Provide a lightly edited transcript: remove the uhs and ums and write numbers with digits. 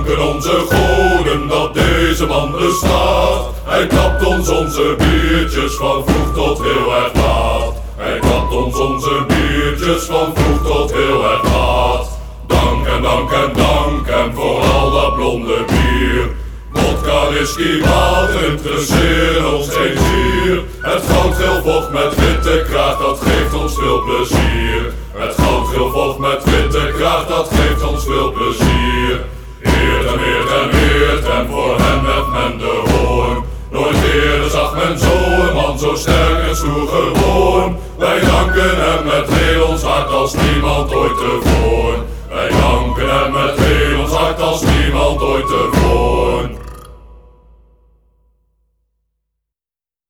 danken onze goden dat deze man bestaat. Hij kapt ons onze biertjes van vroeg tot heel erg laat. Hij kapt ons onze biertjes van vroeg tot heel erg laat. Dank en dank en dank en voor al dat blonde bier. Vodka, whisky, water interesseren ons geen zier. Het goudgeel vocht met witte kraag, dat geeft ons veel plezier. Het goudgeel vocht met witte kraag, dat geeft ons veel plezier. Eert en eert en eert en voor hem heft men de hoorn. Nooit eerder zag men zo'n man zo sterk en stoer gewoon. Wij danken hem met heel ons hart als niemand ooit tevoren.